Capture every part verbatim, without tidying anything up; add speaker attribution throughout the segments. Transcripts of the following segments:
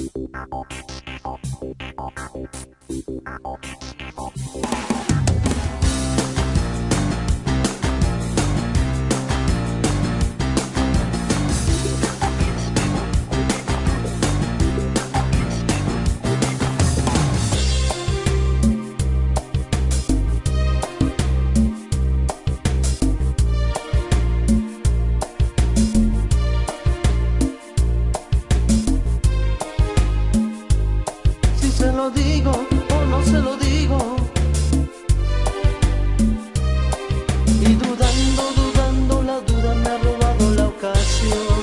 Speaker 1: Se lo digo o no se lo digo, y dudando, dudando, la duda me ha robado la ocasión.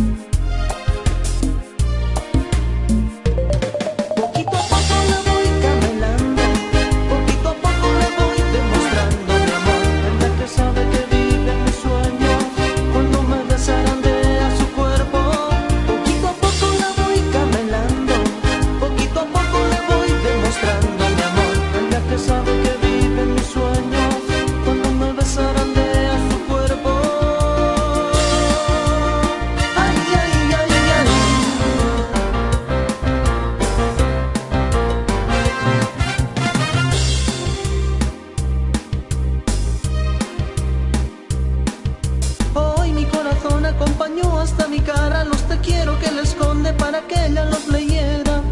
Speaker 1: Poquito a poco le voy camelando, poquito a poco le voy demostrando mi amor. Ella que sabe que vive en mi sueño, cuando me desarandea su cuerpo. Poquito a poco la voy camelando, poquito a poco demostrando mi amor. Ella que sabe que vive en mis sueños, cuando me besarandea su cuerpo. Ay, ay, ay, ay. Hoy mi corazón acompañó hasta mi cara los te quiero que le esconde para que ella los leyera.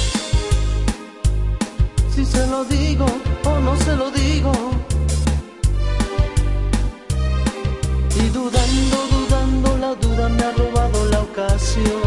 Speaker 1: Si se lo digo o no se lo digo, y dudando, dudando, la duda me ha robado la ocasión.